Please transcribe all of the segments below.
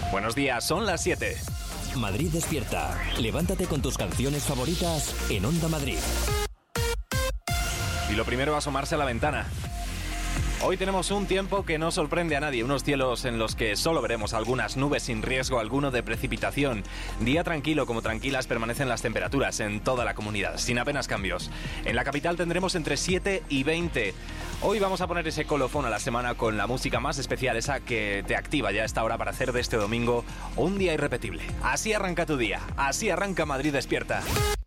Buenos días, son las 7. Madrid despierta. Levántate con tus canciones favoritas en Onda Madrid. Y lo primero, asomarse a la ventana. Hoy tenemos un tiempo que no sorprende a nadie, unos cielos en los que solo veremos algunas nubes sin riesgo alguno de precipitación. Día tranquilo, como tranquilas permanecen las temperaturas en toda la comunidad, sin apenas cambios. En la capital tendremos entre 7 y 20. Hoy vamos a poner ese colofón a la semana con la música más especial, esa que te activa ya a esta hora para hacer de este domingo un día irrepetible. Así arranca tu día, así arranca Madrid despierta.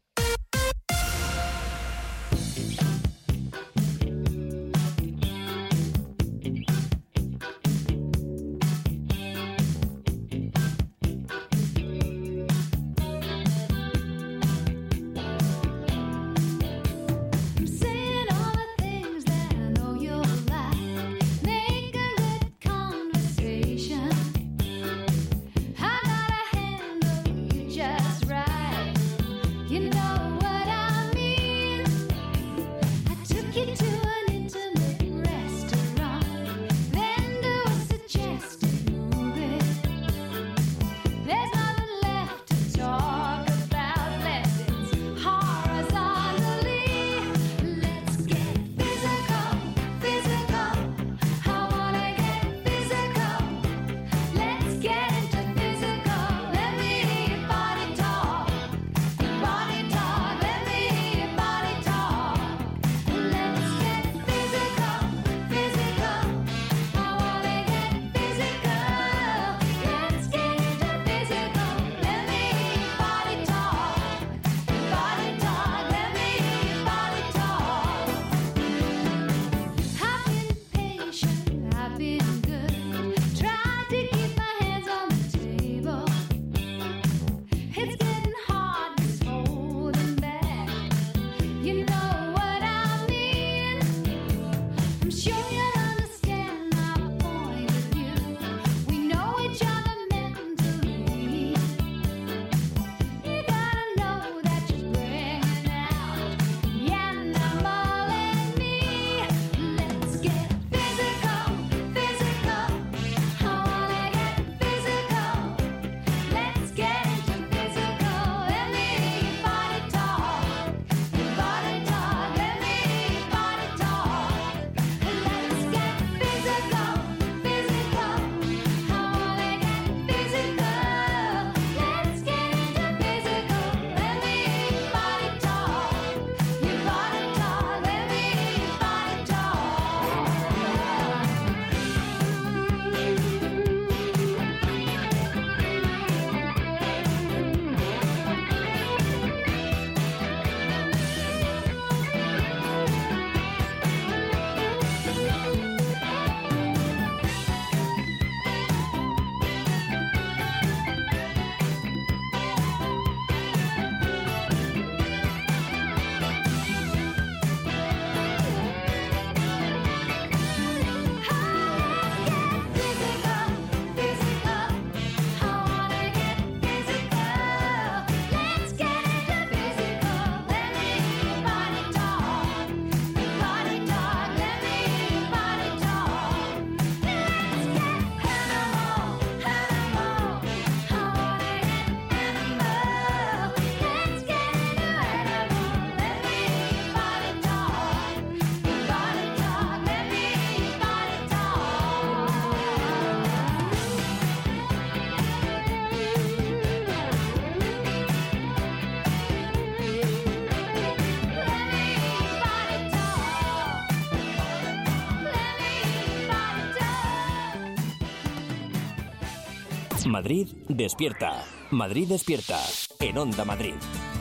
Madrid despierta. Madrid despierta. En Onda Madrid.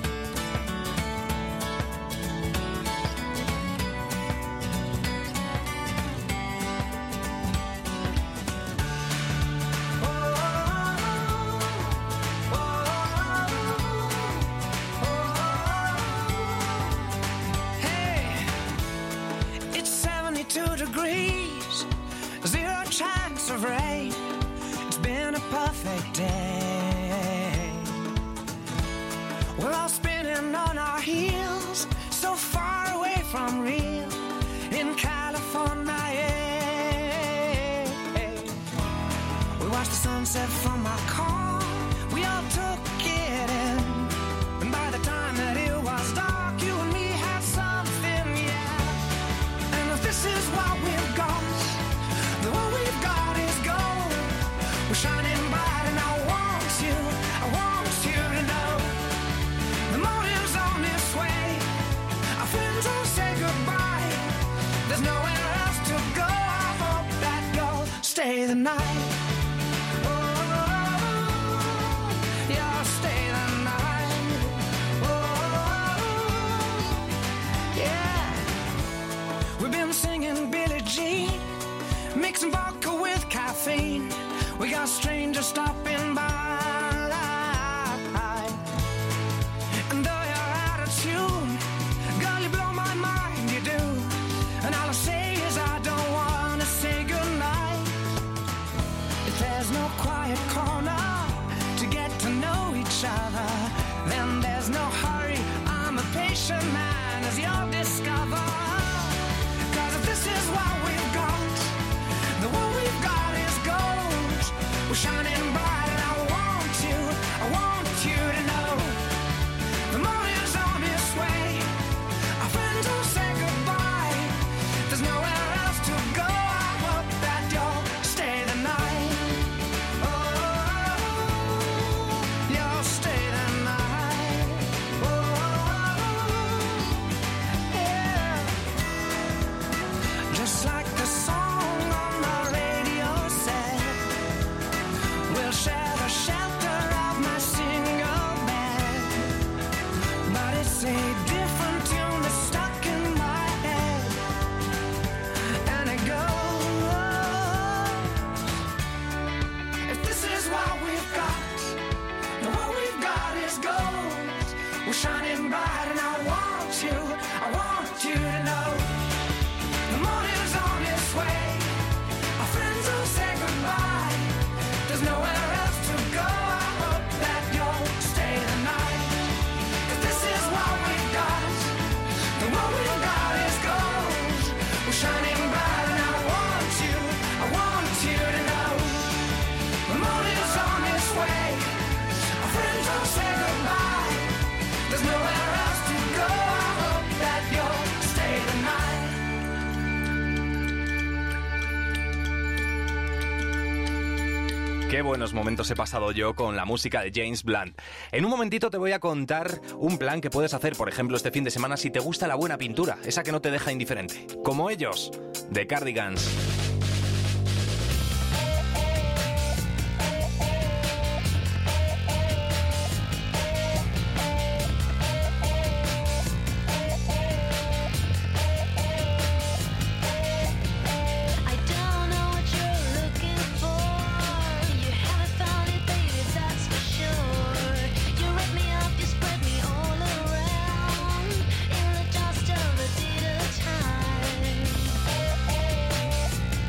Hey, it's 72 degrees, zero chance of rain. It's been a perfect day. We're all spinning on our heels, so far away from real in California. Yeah. We watched the sunset from my car. We all took it in, and by the time that it was dark, you and me had something, yeah. And if this is what we've got, then what we've got is gold. We're shining bright, and I want you to know. The morning's on its way. Our friends all say goodbye. There's nowhere else to go. I hope that you'll stay the night. Mixing vodka with caffeine. We got strangers stopping by. And though you're out of tune, girl, you blow my mind, you do. And all I say is I don't wanna say goodnight. If there's no quiet corner to get to know each other, then there's no hurry. I'm a patient man, as you'll discover. 'Cause if this is what we've got, the what we've got is gold. We're shining bright, and I want you to know. The morning's on its way. Our friends will say goodbye. There's nowhere else to go. I hope that you'll stay the night. Oh, you'll stay the night. Oh, yeah. Just like the song on the radio said, we'll share the shelter of my single bed. But it's a different tune that's stuck in my head. And it goes, if this is what we've got, then what we've got is gold. We're shining bright, and I want you to know. The morning's on its way. Our friends will say goodbye. There's nowhere else to go. I hope that you'll stay the night. If this is what we've got, then what we've got is gold. We're shining bright, and I want you to know. The morning's on its way. Our friends will say goodbye. There's nowhere else to go. I hope that you'll stay the night. Qué buenos momentos he pasado yo con la música de James Blunt. En un momentito te voy a contar un plan que puedes hacer, por ejemplo, este fin de semana si te gusta la buena pintura, esa que no te deja indiferente. Como ellos, The Cardigans. I don't know what you're looking for. You haven't found it, baby, that's for sure. You rip me up, you spread me all around in the dust of a dead time.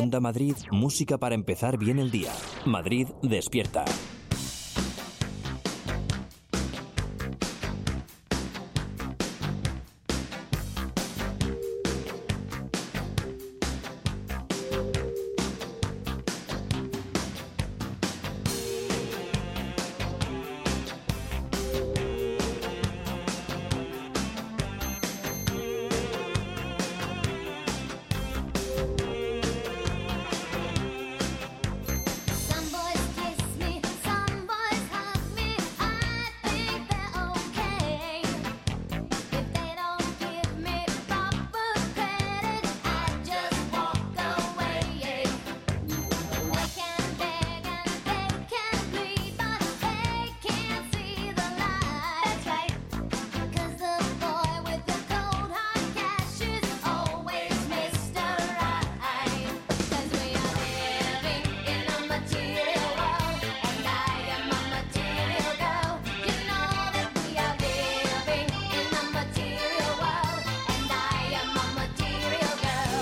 Onda Madrid, música para empezar bien el día. Madrid despierta. Some boys kiss me, some boys hug me. I think they're okay. If they don't give me proper credit, I just walk away. They can beg and they can plead, but they can't see the light. That's right. 'Cause the boy with the cold hard cash is always Mr. Right. 'Cause we are living in a material world, and I am a material girl. You know that we are living in a material world, and I am a material girl.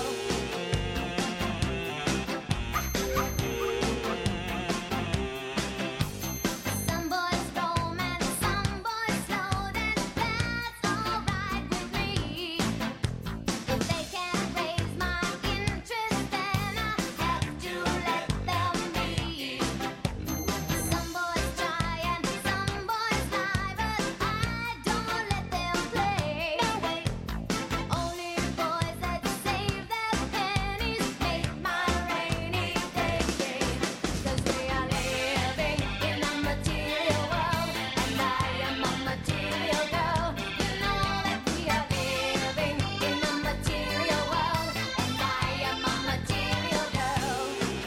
Some boys roam and some boys float, and that's alright with me. If they can't raise my interest, then I have to let them be. Some boys try and some boys lie, but I don't let them play. No way. Only boys that save their pennies make my rainy day. 'Cause we are living in a material world, and I am a material girl. You know that we are living in a material world, and I am a material girl.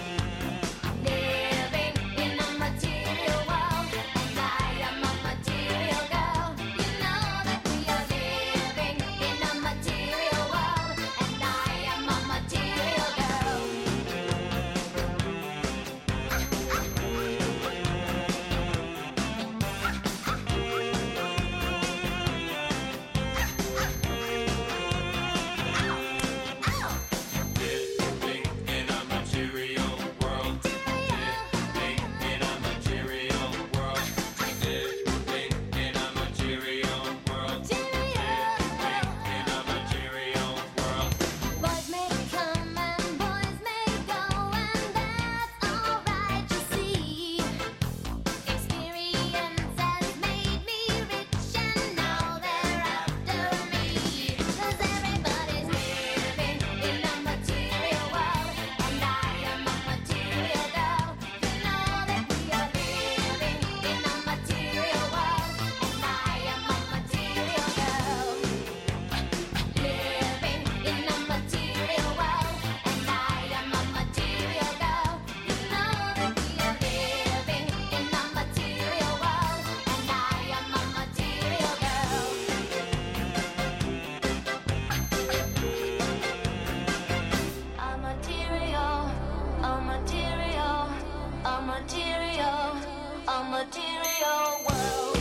Living in a material world, and I am a material girl. You know that we are living in a material world, and I am a material girl. Boys may come and boys may go, and that's alright, you see. Experience has made me rich, and now they're after me. 'Cause everybody's living in a material world, and I am a material girl. You know that we are living in a material world, and I am a material girl. Living in a material world, and I am a material girl. You know that we are living in a material world, and I am a material girl. A material, a material, a material, a material world.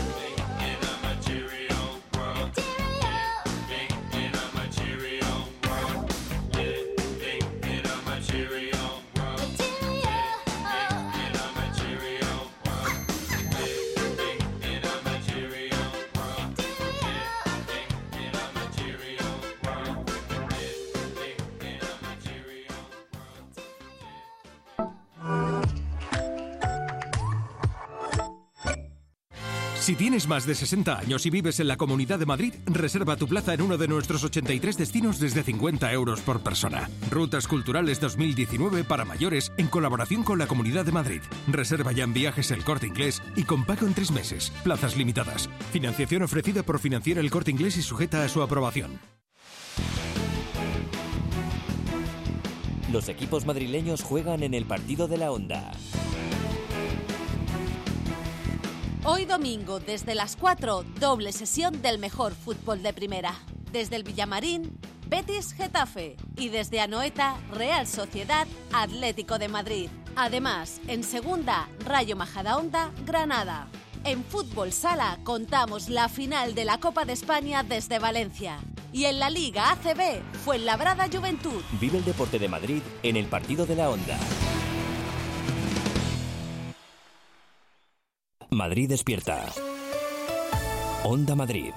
Si tienes más de 60 años y vives en la Comunidad de Madrid, reserva tu plaza en uno de nuestros 83 destinos desde 50 euros por persona. Rutas Culturales 2019 para mayores en colaboración con la Comunidad de Madrid. Reserva ya en Viajes El Corte Inglés y con pago en 3 meses. Plazas limitadas. Financiación ofrecida por Financiera El Corte Inglés y sujeta a su aprobación. Los equipos madrileños juegan en el partido de la Onda. Hoy domingo, desde las 4, doble sesión del mejor fútbol de primera. Desde el Villamarín, Betis Getafe. Y desde Anoeta, Real Sociedad Atlético de Madrid. Además, en segunda, Rayo Majadahonda Granada. En Fútbol Sala contamos la final de la Copa de España desde Valencia. Y en la Liga ACB, Fuenlabrada Juventud. Vive el deporte de Madrid en el partido de la Onda. Madrid despierta. Onda Madrid.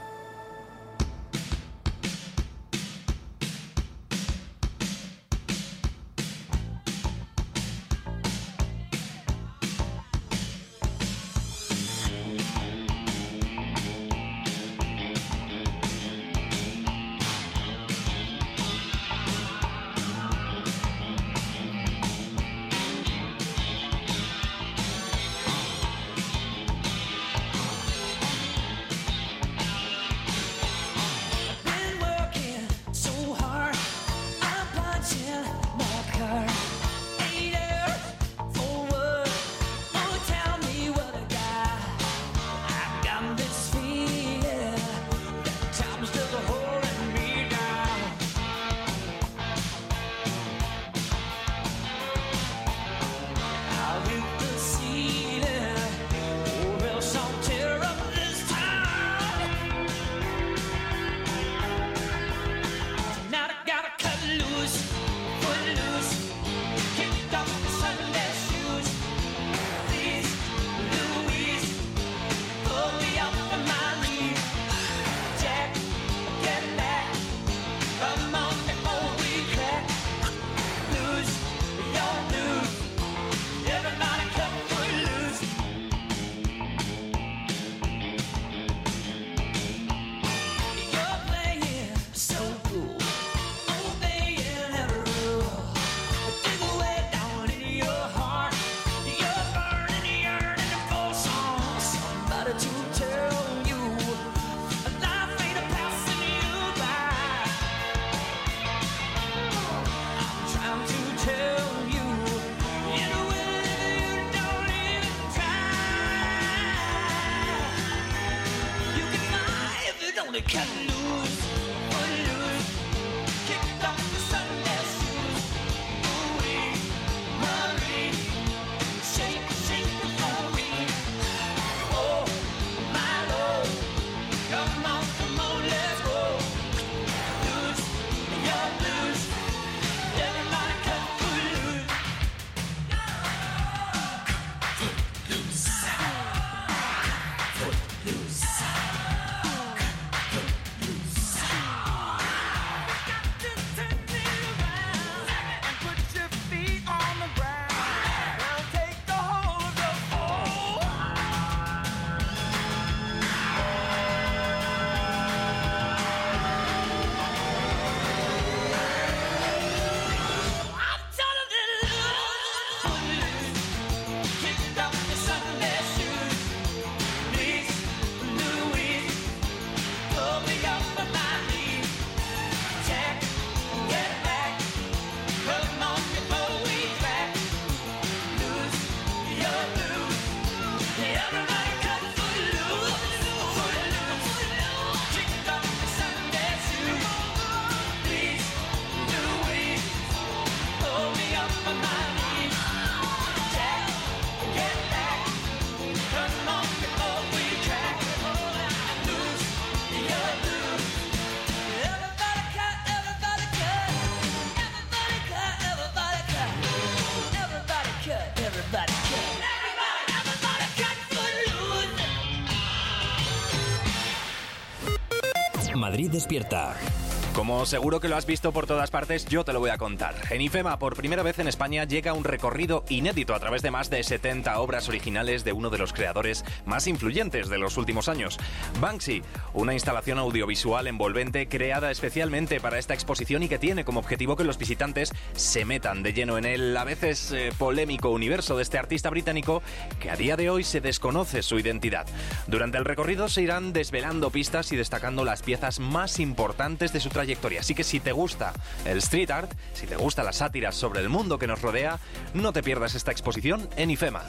Madrid despierta. Como seguro que lo has visto por todas partes, yo te lo voy a contar. En IFEMA, por primera vez en España, llega un recorrido inédito a través de más de 70 obras originales de uno de los creadores más influyentes de los últimos años. Banksy, una instalación audiovisual envolvente creada especialmente para esta exposición y que tiene como objetivo que los visitantes se metan de lleno en el a veces polémico universo de este artista británico que a día de hoy se desconoce su identidad. Durante el recorrido se irán desvelando pistas y destacando las piezas más importantes de su trayectoria. Así que si te gusta el street art, si te gusta las sátiras sobre el mundo que nos rodea, no te pierdas esta exposición en IFEMA.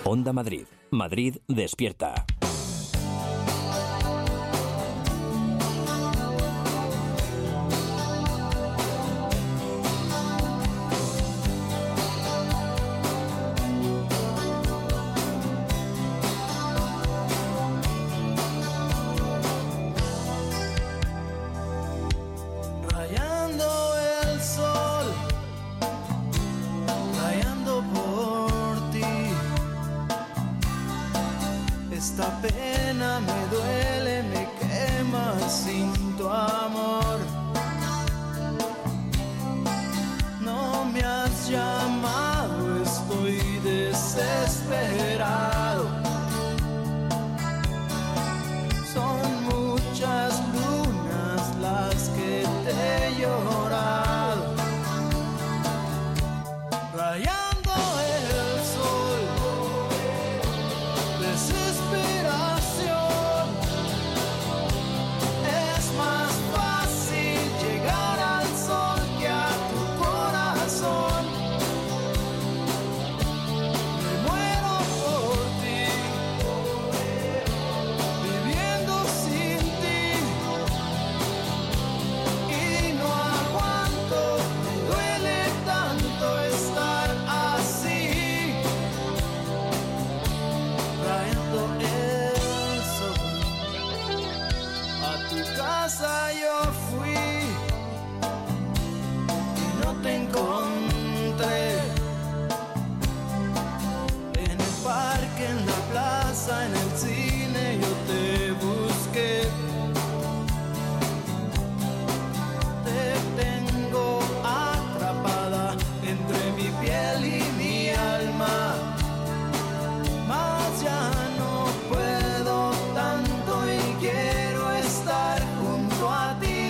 Onda Madrid. Madrid despierta. Esta pena me duele, me quema sin tu amor. No me has llamado, estoy desesperado. Son muchas lunas las que te he llorado. Rayando el sol, desesperación. Es más fácil llegar al sol que a tu corazón. Me muero por ti, viviendo sin ti, y no aguanto, me duele tanto estar así. Rayando el sol, a tu casa yo fui y no te encontré. En el parque, en la plaza, en el cine yo te busqué. Te tengo atrapada entre mi piel y mi alma. Mas ya no puedo tanto y quiero estar junto a ti.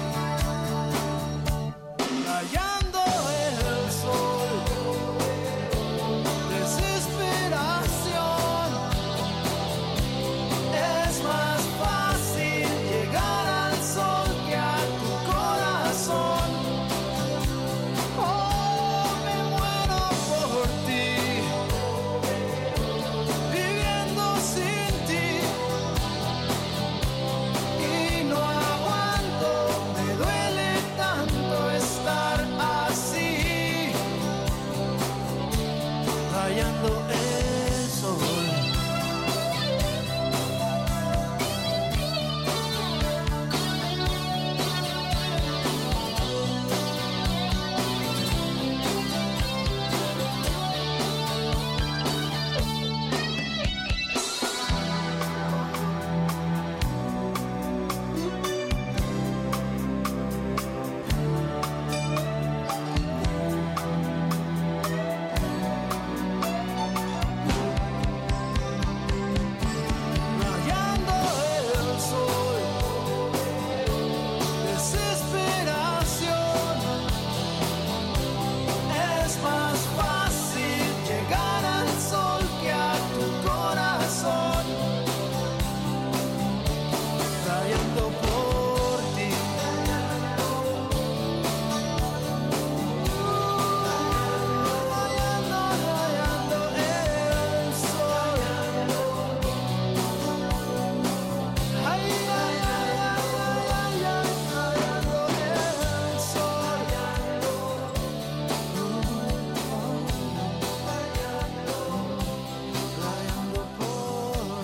Rayando el sol, desesperación. Es más fácil llegar al sol que a tu corazón. Oh, me muero por ti, viviendo sin ti, y no aguanto, me duele tanto estar así. Rayando el sol. Rayando el sol, desesperación. Es más fácil llegar al sol que a tu corazón. Rayando por ti. Rayando el sol. Ay, ay, ay, ay, ay, ay, rayando el sol. Rayando por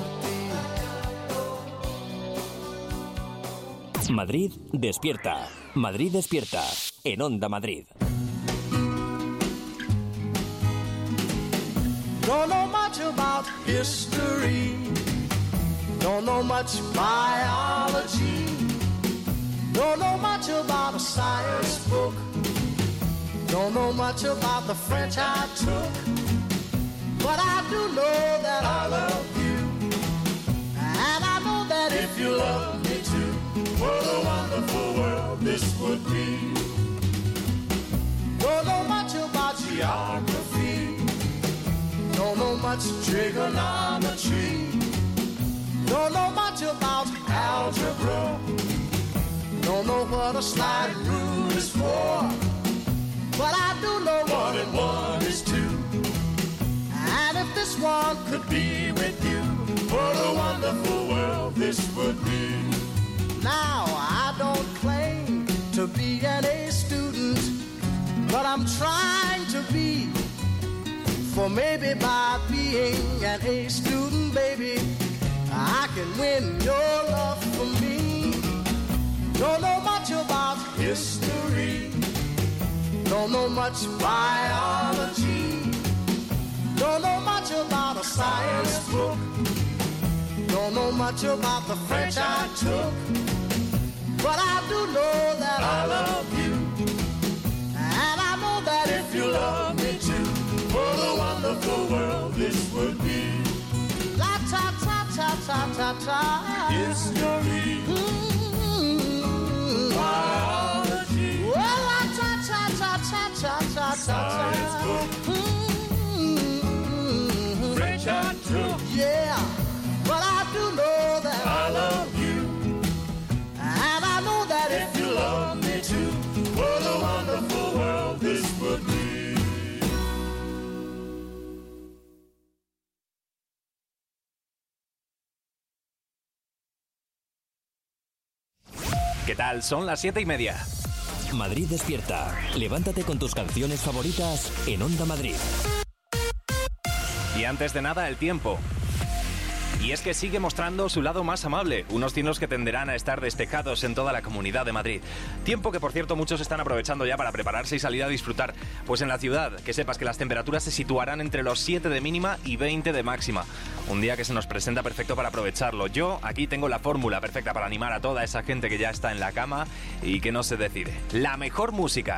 ti. Madrid despierta. Madrid despierta. En Onda Madrid. Don't know much about history. Don't know much biology. Don't know much about a science book. Don't know much about the French I took. But I do know that I love you. And I know that if you love me too, what a wonderful world this would be. Don't know much about geography. Don't know much trigonometry. Don't know much about algebra. Don't know what a slide rule is for. But I do know 1 and 1 is 2. And if this one could be with you. What a wonderful world this would be. Now, I don't claim to be an A student, but I'm trying to be. For maybe by being an A student, baby, I can win your love for me. Don't know much about history, don't know much biology, don't know much about a science book, don't know much about the French I took, but I do know that I love you, and I know that if you love me too, what a wonderful world this would be. La ta ta ta ta ta ta. History. Biology. Well, la ta ta ta ta ta ta ta. Science book. French I took. Yeah, but I do know that I love you, and I know that if you love me too, what a wonderful world this would be. ¿Qué tal? Son las 7:30. Madrid despierta. Levántate con tus canciones favoritas en Onda Madrid. Y antes de nada, el tiempo. Y es que sigue mostrando su lado más amable, unos cielos que tenderán a estar despejados en toda la Comunidad de Madrid. Tiempo que, por cierto, muchos están aprovechando ya para prepararse y salir a disfrutar. Pues en la ciudad, que sepas que las temperaturas se situarán entre los 7 de mínima y 20 de máxima. Un día que se nos presenta perfecto para aprovecharlo. Yo aquí tengo la fórmula perfecta para animar a toda esa gente que ya está en la cama y que no se decide. La mejor música.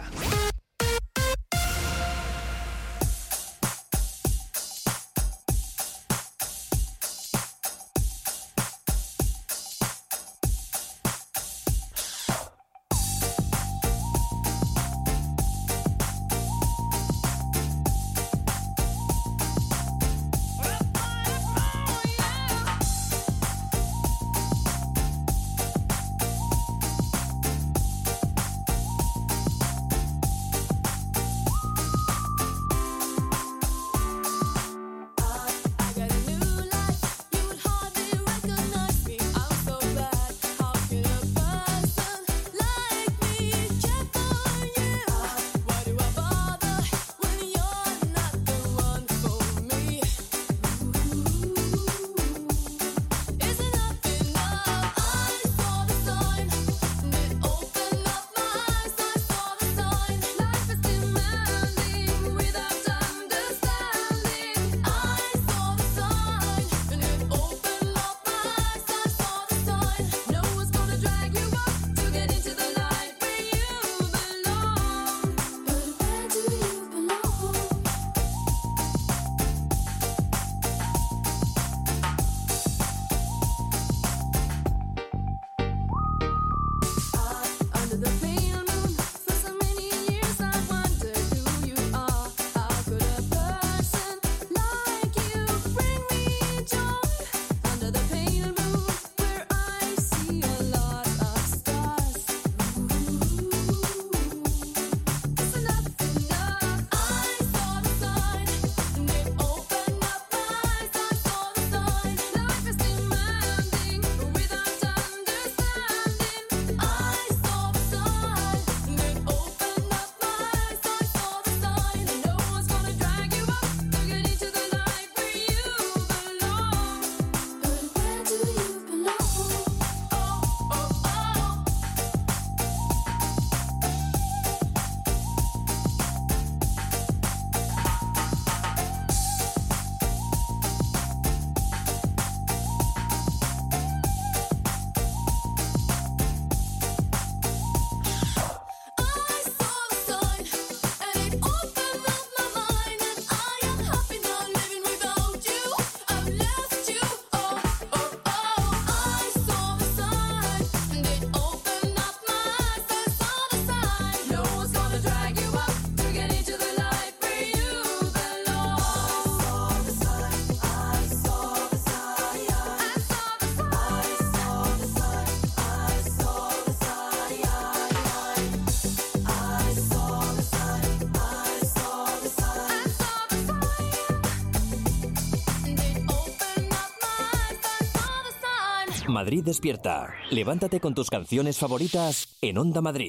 Madrid Despierta. Levántate con tus canciones favoritas en Onda Madrid.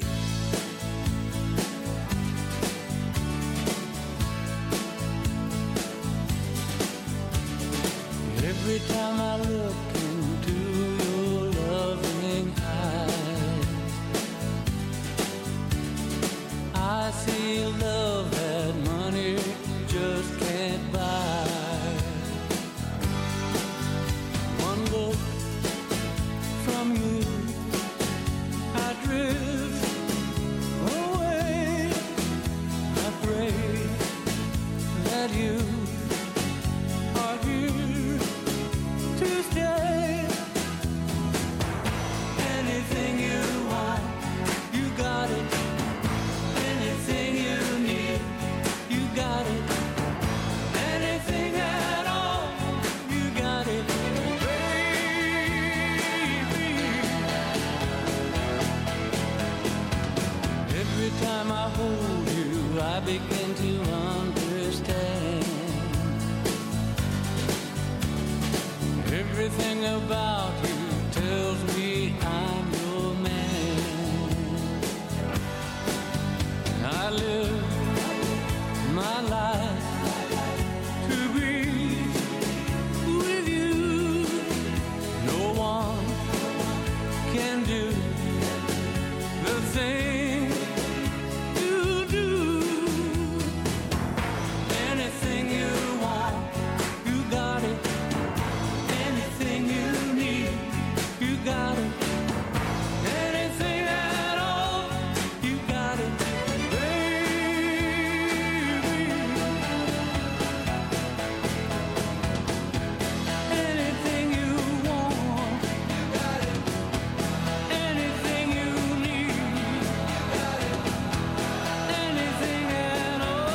Every time I look into your loving eyes, I see a love that money just can't buy. One look from you, I drift away. I pray that you are here to stay. Anything you want, you got it. Anything you need, you got it. Anything at all, you got it, baby. Every time I hold you, I begin to understand. Everything about you tells me I'm your man. I live my life to be with you. No one can do the thing you do. Anything you want, you got it. Anything you need, you got it. Anything at all, you got it, baby. Anything you want, you got it. Anything you need, you got it. Anything at all.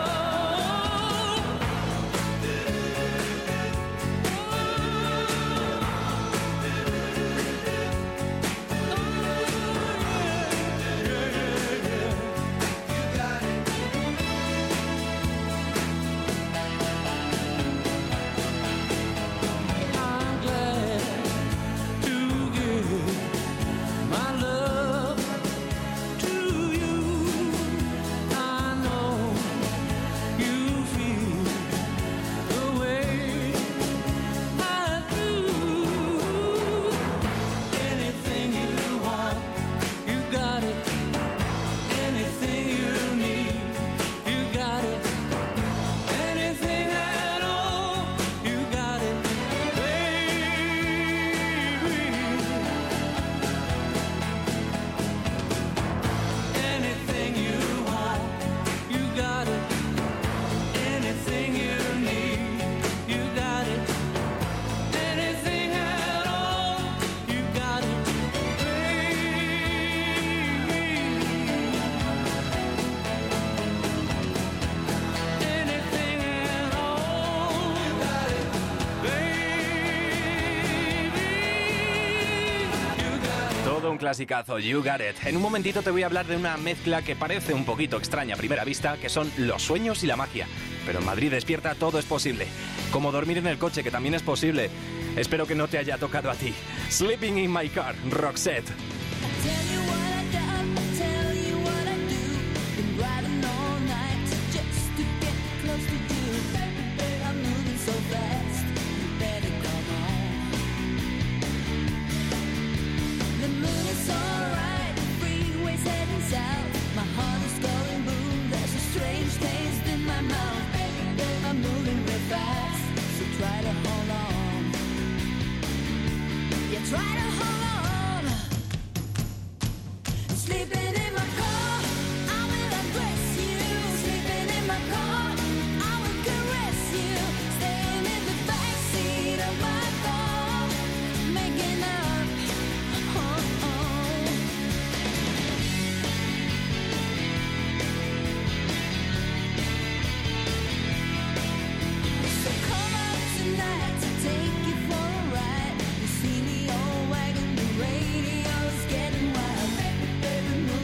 I'm glad to give my love to you. I know you feel the way I do. Anything you want, you got it. Anything you need, you got it. Anything at all, you got it, baby. Anything you want, you got it. Anything you need, you got it. Anything at all, you got it, baby. Anything at all, you got it, baby. You got it. Todo un clasicazo, You Got It. En un momentito te voy a hablar de una mezcla que parece un poquito extraña a primera vista, que son los sueños y la magia. Pero en Madrid Despierta todo es posible. Como dormir en el coche, que también es posible. Espero que no te haya tocado a ti. Sleeping in my car, Roxette. Tell you what I done, tell you what I do. Been riding all night just to get close to you. Baby, I'm moving so fast, you better come on. The moon is alright, the freeway's heading south. My heart is going boom, there's a strange taste in my mouth. Baby, I'm moving real fast, so try to hold on. Yeah, try to hold on. Sleeping in my car, I will undress you. Sleeping in my car, I will caress you. Staying in the backseat of my car, making up. Oh, oh. So come out tonight to take you for a ride. You see me all wagging the radio's getting wild. Baby, baby, move.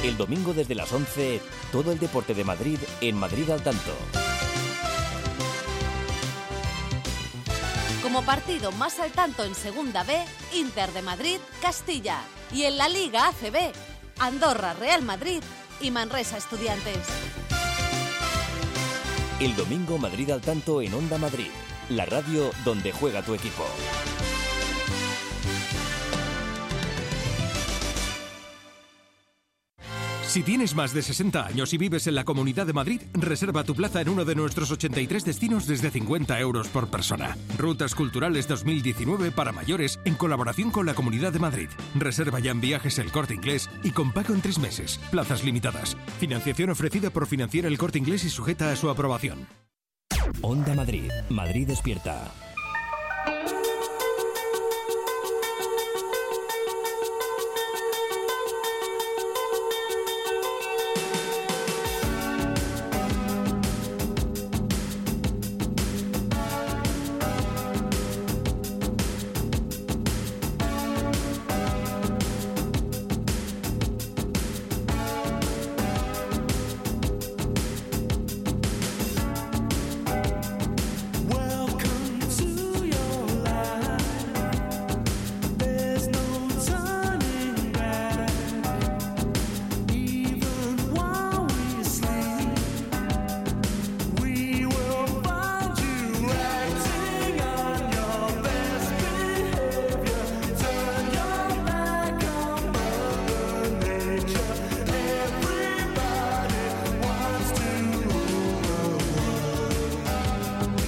El domingo desde las 11, todo el deporte de Madrid en Madrid al tanto. Como partido más al tanto en Segunda B, Inter de Madrid, Castilla. Y en la Liga ACB, Andorra, Real Madrid y Manresa, Estudiantes. El domingo Madrid al tanto en Onda Madrid, la radio donde juega tu equipo. Si tienes más de 60 años y vives en la Comunidad de Madrid, reserva tu plaza en uno de nuestros 83 destinos desde 50 euros por persona. Rutas Culturales 2019 para mayores en colaboración con la Comunidad de Madrid. Reserva ya en Viajes El Corte Inglés y con pago en 3 meses. Plazas limitadas. Financiación ofrecida por Financiera El Corte Inglés y sujeta a su aprobación. Onda Madrid, Madrid despierta. Welcome to your life. There's no turning back. Even while we sleep, we will find you acting on your best behavior. Turn your back on Mother Nature. Everybody wants to rule the world.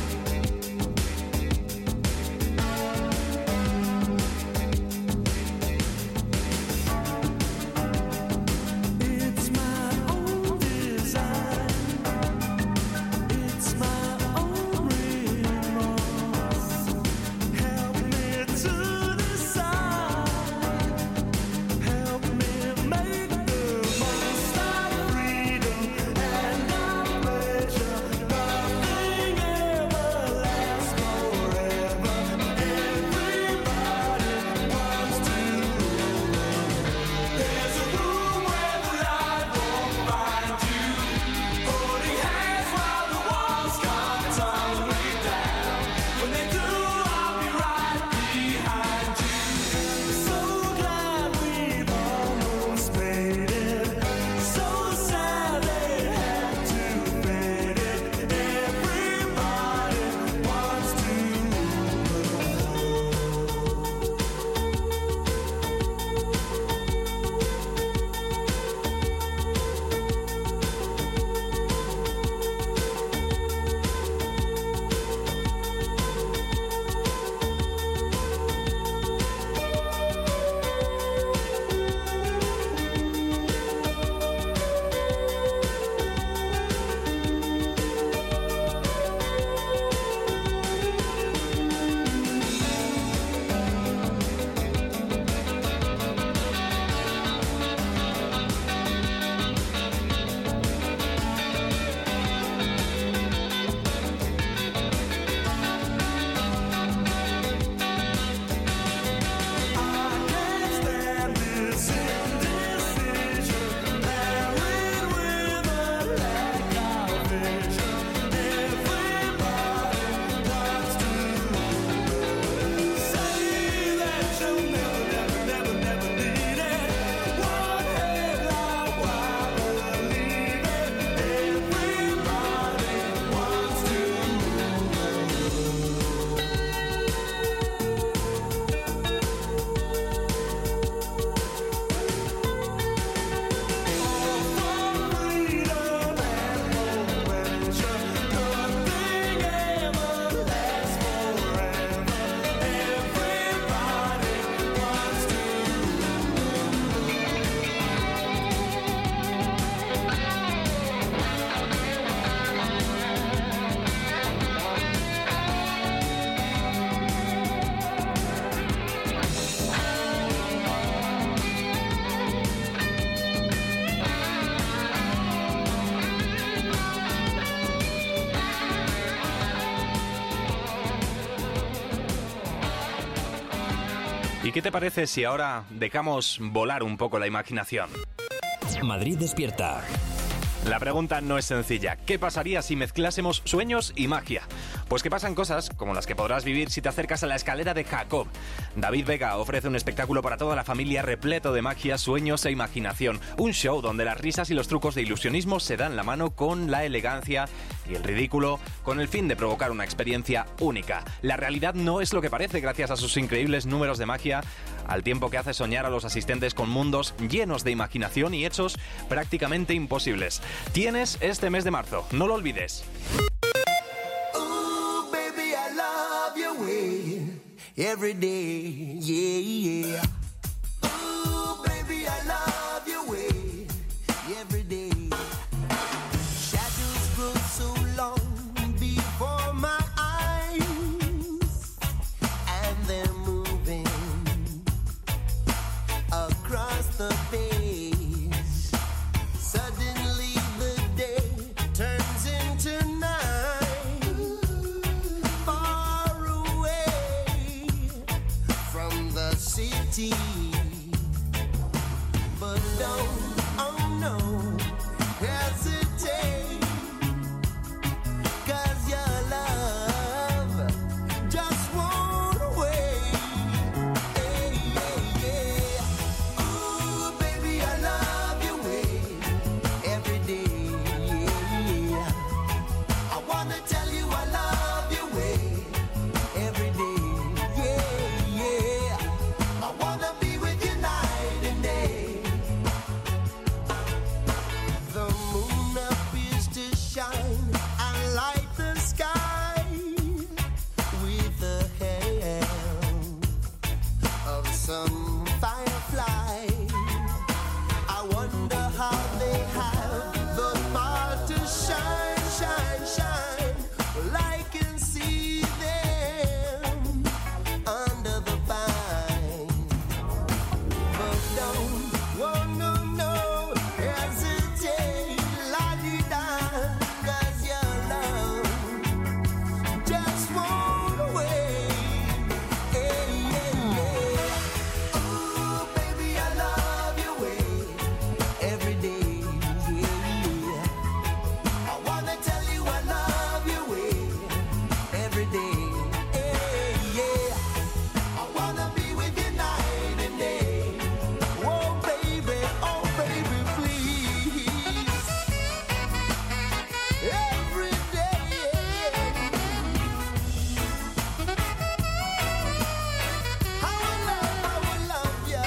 It's my own design. It's my own remorse. Help me to decide. Help me make the most of freedom and of pleasure. Nothing ever lasts forever. Everybody wants to rule the world. There's a room where the light won't find you. Holding hands while the walls come tumbling down. When they do, I'll be right behind you. So glad we've almost made it. So sad they had to fade it. Everybody wants to rule I can't stand this indecision, married with a lack of vision. Everybody wants to say that you'll never need it. One headline, why believe it? Everybody wants to freedom and adventure. Nothing ever lasts forever. Everybody wants to. ¿Y qué te parece si ahora dejamos volar un poco la imaginación? Madrid despierta. La pregunta no es sencilla. ¿Qué pasaría si mezclásemos sueños y magia? Pues que pasan cosas como las que podrás vivir si te acercas a la escalera de Jacob. David Vega ofrece un espectáculo para toda la familia repleto de magia, sueños e imaginación. Un show donde las risas y los trucos de ilusionismo se dan la mano con la elegancia y el ridículo, con el fin de provocar una experiencia única. La realidad no es lo que parece gracias a sus increíbles números de magia, al tiempo que hace soñar a los asistentes con mundos llenos de imaginación y hechos prácticamente imposibles. Tienes este mes de marzo, no lo olvides. Ooh, baby, I love your way every day, yeah, yeah. Ooh, baby, I love your way every day. Shadows grow so long before my eyes, and they're moving across the page. Suddenly the day turns into night, far away from the city. But don't, oh no, hesitate, 'cause your love just won't wait. Hey, yeah, yeah. Ooh, baby, I love your way every day, yeah. I wanna tell you I love your way every day, yeah, yeah. I wanna be with you night and day. The moon appears to shine and light the sky with the help of some firefly. I wonder how they have the power to shine, shine, shine. Well, I can see them under the vine. But don't, oh no, no, hesitate, la-di-da, 'cause your love just won't wait. Hey, yeah, yeah. Ooh, baby, I love your way every day, yeah. I wanna tell you I love your way every day, yeah. I wanna be with you night and day. Oh baby, please. Every day. I will love you.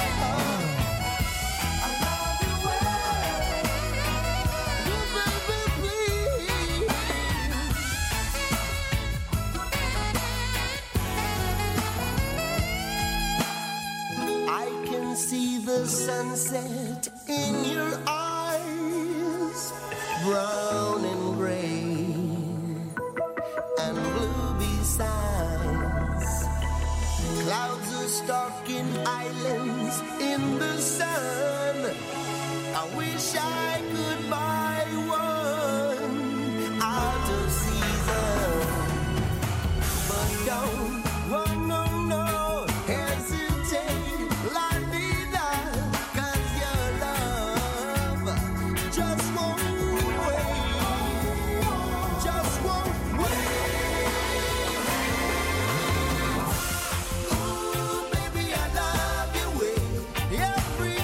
I love you well. Oh baby, please. I can see the sunset in your eyes, brown and gray and blue besides. Clouds are stalking islands in the sun. I wish I could buy one out of season. But don't, oh no, no, hesitate, la-di-da, 'cause your love just won't wait, just won't wait. Ooh, baby, I love your way every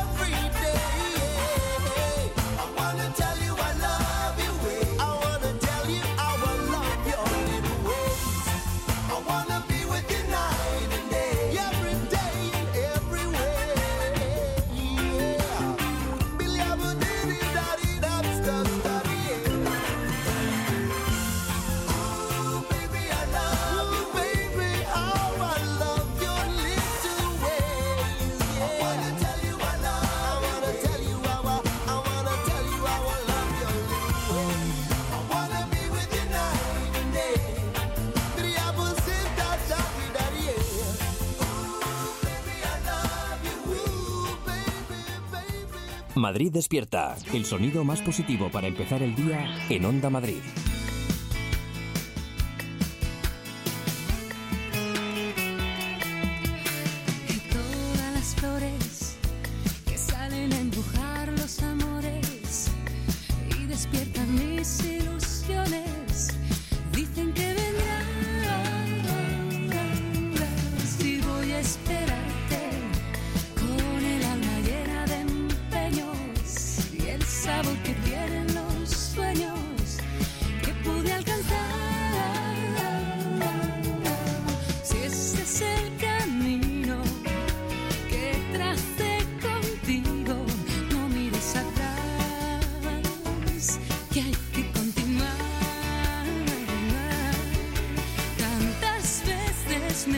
day. I wanna tell you I love your way. I wanna tell you I will love your little ways. I wanna be with you night and day, every day and every way. Yeah. Billy, I will diddy, daddy, that's daddy. Ooh, baby, I love you, baby. Oh, I love your little ways. Yeah. I wanna tell you I love. I wanna tell you I wanna tell you I will love your little ways. I wanna be with you night and day. Billy, I will sit down, daddy, daddy. Ooh, baby, I love you. Ooh, baby. Madrid despierta. El sonido más positivo para empezar el día en Onda Madrid. Todas las flores que salen a empujar los amores.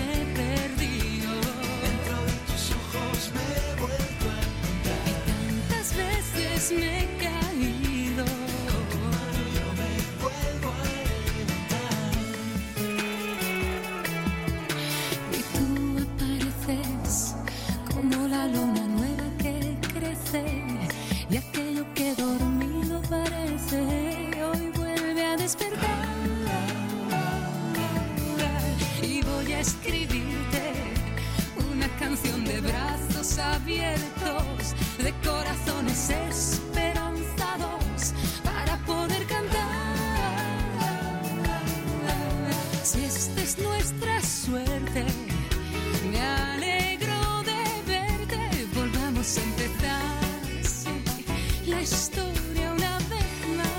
me he perdido. Dentro de tus ojos me he vuelto a encontrar. Y tantas veces me he caído. Yo me vuelvo a levantar. Y tú apareces como la luna nueva que crece. Y aquello que dormido parece hoy vuelve a despertar. Y voy a escribirte una canción de brazos abiertos, de corazones esperanzados, para poder cantar. Si esta es nuestra suerte, me alegro de verte. Volvamos a empezar, sí, la historia una vez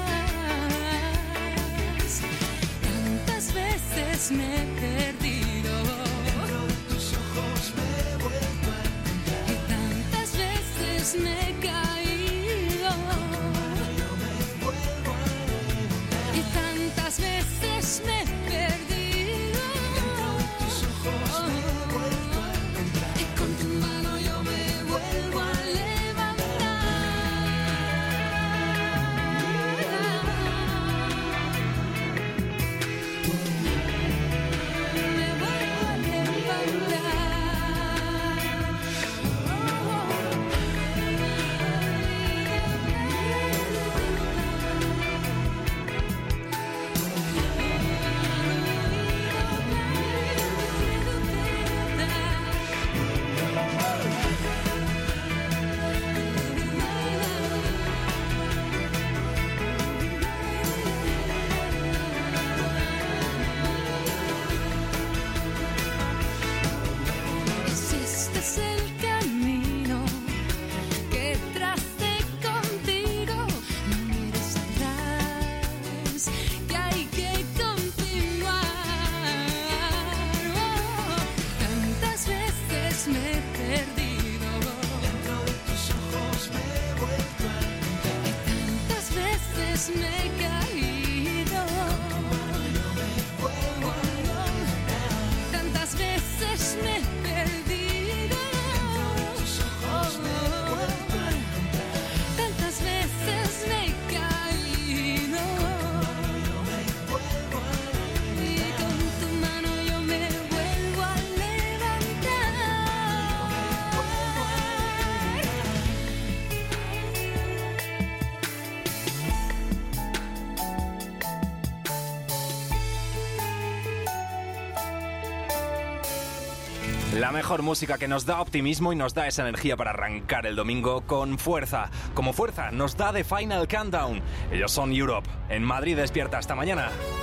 más. Tantas veces me he perdido. Dentro de tus ojos me he vuelto a encontrar. Y tantas veces me he caído. Yo me vuelvo a levantar. Y tantas veces me he perdido. Dentro de tus ojos me he vuelto a encontrar. Y con tu mano yo me vuelvo a Y si este es el camino que tracé contigo, no mires atrás, que hay que continuar. Tantas veces me he perdido. Dentro de tus ojos me he vuelto a encontrar. Y tantas veces me he caído. Tantas veces me he perdido. Tantas veces me he caído. Y con tu mano yo me vuelvo a levantar. La mejor música que nos da optimismo y nos da esa energía para arrancar el domingo con fuerza. Como fuerza nos da The Final Countdown. Ellos son Europe. En Madrid despierta. Hasta mañana.